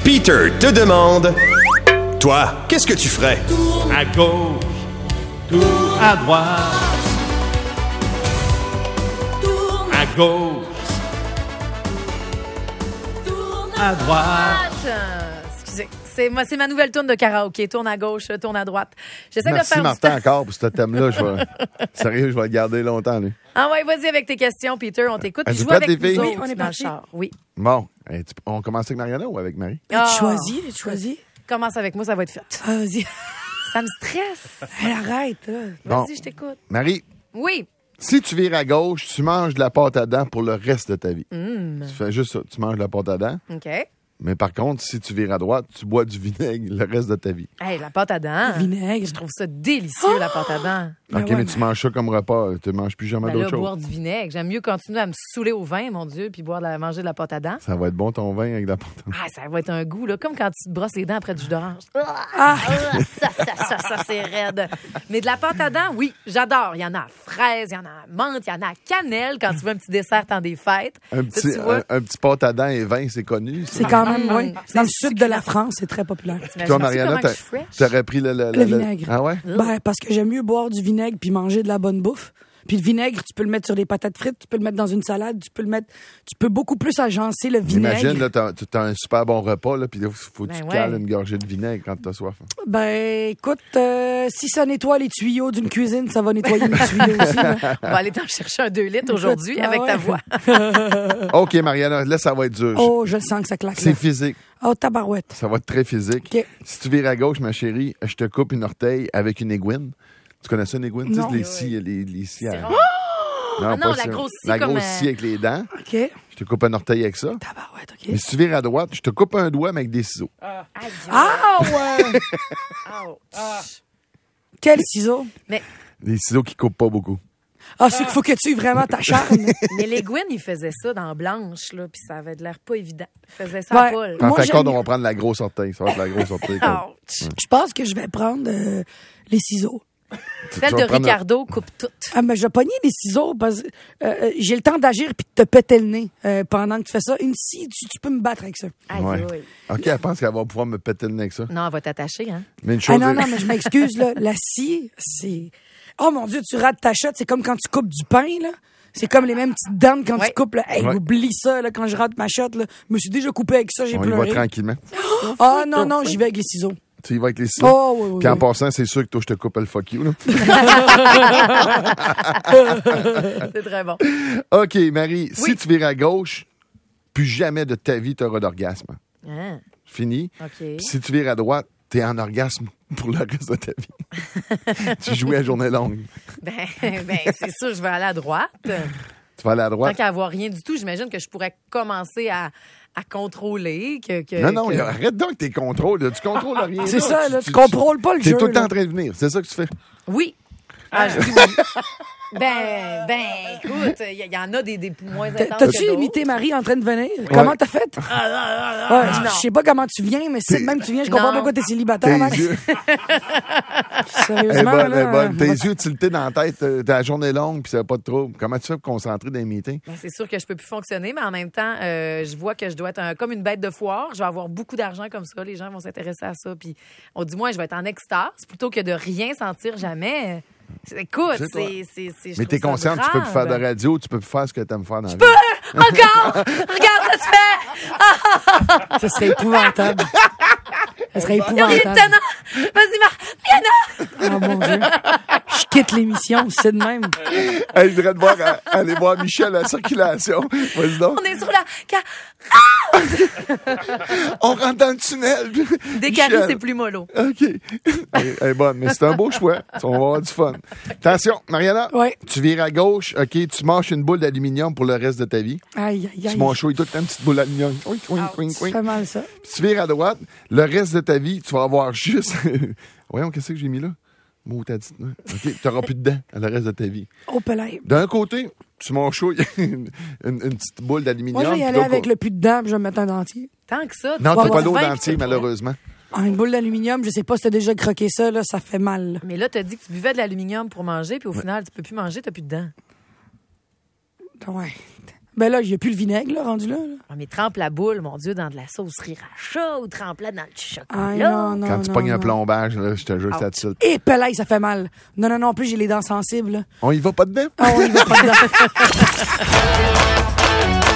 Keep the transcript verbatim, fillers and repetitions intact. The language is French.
Peter te demande... Toi, qu'est-ce que tu ferais? À gauche, tourne à droite. À gauche, à droite. Excusez. C'est, moi, c'est ma nouvelle tourne de karaoké. Tourne à gauche, tourne à droite. J'essaie Merci de faire Martin du... encore pour ce thème-là. Je vais... Sérieux, je vais le garder longtemps. Lui. Ah ouais, vas-y avec tes questions, Peter. On t'écoute. Êtes-vous Joue prêtes, avec les filles? nous Oui, autres on est dans le parti. char. Oui. Bon, hey, tu- on commence avec Mariana ou avec Marie? Ah. Tu choisis, tu choisis. Commence avec moi, ça va être fait. Ah, vas-y. Ça me stresse. Elle arrête, là. Bon. Vas-y, je t'écoute. Marie, Oui. si tu vires à gauche, tu manges de la pâte à dents pour le reste de ta vie. Mm. Tu fais juste ça, tu manges de la pâte à dents. OK. Mais par contre, si tu vires à droite, tu bois du vinaigre le reste de ta vie. Hey, la pâte à dents. Vinaigre. Je trouve ça délicieux, la pâte à dents. Ben OK, ouais, mais mais- tu manges ça comme repas. Tu ne manges plus jamais Ben là, d'autre chose. boire du vinaigre. J'aime mieux continuer à me saouler au vin, mon Dieu, puis boire de la, manger de la pâte à dents. Ça va être bon ton vin avec de la pâte à dents. Ah, ça va être un goût, là, comme quand tu te brosses les dents après du jus d'orange. Ah, ah, ça, ça, ça, ça, c'est raide. Mais de la pâte à dents, oui, j'adore. Il y en a à fraise, il y en a à menthe, il y en a à cannelle quand tu veux un petit dessert temps des fêtes. Un Ça, petit, tu vois, un, un petit pâte à dents et vin, c'est connu. ça. C'est quand même, Mm. oui. C'est Dans le sud de la succulent. France, c'est très populaire. t'imagines Toi, tu Mariana, comment que t'as- je suis fresh? t'aurais pris le, le, Le vinaigre. Ah ouais? Ben, parce que j'aime mieux boire du vinaigre puis manger de la bonne bouffe. Puis le vinaigre, tu peux le mettre sur des patates frites, tu peux le mettre dans une salade, tu peux le mettre... Tu peux beaucoup plus agencer le vinaigre. Imagine, là, t'as, t'as un super bon repas, là, puis il faut que Ben tu ouais. cales une gorgée de vinaigre quand t'as soif. Ben, écoute, euh, si ça nettoie les tuyaux d'une cuisine, ça va nettoyer mes tuyaux aussi. là. On va aller t'en chercher un deux litres aujourd'hui Ah avec ouais. ta voix. OK, Mariana, là, ça va être dur. Oh, je sens que ça claque. C'est Là. physique. Oh, tabarouette. Ça va être très physique. OK. Si tu vires à gauche, ma chérie, je te coupe une orteil avec une aiguine. Tu connais ça, une aiguine? Tu sais, Non. les scies, les, les scies à- C'est rare. Non, Ah non, pas la ça. grosse scie La comme, grosse euh, scie avec les dents. OK. Je te coupe un orteil avec ça. Tabarouette, OK. Mais si tu vires à droite, je te coupe un doigt, mais avec des ciseaux. Aïe, aïe. Ah, ouais! Ouch. Quel ciseau? Mais, Des ciseaux qui coupent pas beaucoup. Ah, c'est qu'il faut que tu aies vraiment ta charme. mais les Gwyn, ils faisaient ça dans Blanche, là, puis ça avait de l'air pas évident. Ils faisaient ça à Ouais. Paul. En Moi, fin de j'aime compte, mieux- on va prendre la grosse orteil. Ça va être la grosse orteil. quoi. Ouch. Je pense que je vais prendre euh, les ciseaux. Tu- Celle tu de vas prendre- Ricardo coupe tout. Ah, mais je vais pogner les ciseaux parce que euh, euh, j'ai le temps d'agir puis de te péter le nez euh, pendant que tu fais ça. Une scie, tu, tu peux me battre avec ça. Aïe, Ouais. aïe. OK, elle pense qu'elle va pouvoir me péter le nez avec ça. Non, elle va t'attacher, hein? Mais une Ah chose. non, non, mais je m'excuse, là. La scie, c'est... Oh mon Dieu, tu rates ta shot. C'est comme quand tu coupes du pain, là. C'est comme les mêmes petites dents quand Ouais. tu coupes. Là. Hey, Ouais. oublie ça, là, quand je rate ma shot. Là. Je me suis déjà coupé avec ça, j'ai On y va pleuré. tranquillement. Ah non, non, j'y vais avec les ciseaux. Tu y vas avec les ciseaux. Oh, oui, oui, Puis en oui. passant, c'est sûr que toi, je te coupe le fuck you. Là. C'est très bon. OK, Marie, Oui. si tu vires à gauche, plus jamais de ta vie, tu auras d'orgasme. Hein? Fini. OK. Puis si tu vires à droite, t'es en orgasme pour le reste de ta vie. Tu joues à journée longue. Ben, ben c'est sûr, je vais aller à droite. Tu vas aller à Tant droite. qu'à avoir rien du tout, j'imagine que je pourrais commencer à, à contrôler. Que, que, Non, non, que- y a- arrête donc tes contrôles. là. Tu contrôles rien. C'est ça, là. Tu contrôles pas le T'es jeu. tout le temps là. en train de venir. C'est ça que tu fais. Oui. Ah, je dis oui. Ben, ben, écoute, il y, y en a des, des moins T'as- intenses T'as-tu que d'autres. imité Marie en train de venir? Comment t'as fait? Ouais, je sais pas comment tu viens, mais c'est de même que tu viens. Je comprends Non. pourquoi t'es célibataire, Tes Max. yeux, eh Sérieusement, ben, là. eh ben, tes on va- yeux tiltés dans la tête, euh, t'as la journée longue, puis ça n'a pas de trouble. Comment tu fais pour concentrer dans les meetings? Ben, c'est sûr que je peux plus fonctionner, mais en même temps, euh, je vois que je dois être un- comme une bête de foire. Je vais avoir beaucoup d'argent comme ça. Les gens vont s'intéresser à ça. Puis, on dit, moi, je vais être en extase plutôt que de rien sentir jamais. Écoute, C'est toi. c'est. c'est- c'est- je Mais t'es trouve ça consciente, tu peux plus faire grave. de radio, tu peux plus faire ce que t'aimes faire dans la vie. Encore! Regarde, ça se fait! Ça serait épouvantable. Ça serait Il y a rien de épouvantable. tannant! Vas-y, Mariana! Oh mon Dieu. Je quitte l'émission, c'est de même. Elle voudrait te voir, à- aller voir Michel à la circulation. Vas-y donc. On est sur la. ca- On rentre dans le tunnel. Décalé, Michel. c'est plus mollo. OK. Elle, elle est bonne, mais c'est un beau choix. On va avoir du fun. Attention, Mariana. Ouais. Tu vires à gauche, OK, tu manges une boule d'aluminium pour le reste de ta vie. Aïe, aïe, Tu aïe. manges chaud et tout, t'as une petite boule d'aluminium. Oui, oui, oui, Ça oui. fait mal, ça. Puis tu vires à droite, le reste de ta vie, tu vas avoir juste... Voyons, qu'est-ce que j'ai mis là? Mot t'as dit. OK, tu n'auras plus de dents le reste de ta vie. Au palais. D'un côté, tu manges chaud, il y a une, une- une petite boule d'aluminium. Moi, je vais y puis aller l'autre avec côté- le plus de dents, puis je vais me mettre un dentier. Tant que ça. tu Non, vas t'as pas du l'eau vin, d'entier, puis t'as- malheureusement. Ah, une boule d'aluminium, je sais pas si t'as déjà croqué ça, là, ça fait mal. là. Mais là, t'as dit que tu buvais de l'aluminium pour manger, puis au final, tu peux plus manger, t'as plus de dents. Ouais. Ben là, il n'y a plus le vinaigre, là, rendu là. là. Ah, mais trempe la boule, mon Dieu, dans de la sauce sriracha ou trempe-la dans le chocolat. Ah, non, non, Quand tu non, pognes non. un plombage, là, je te jure, ça te saute. Et pelay, ça fait mal. Non, non, non, en plus, j'ai les dents sensibles. Là. On y va pas dedans? Ah, on y va pas dedans.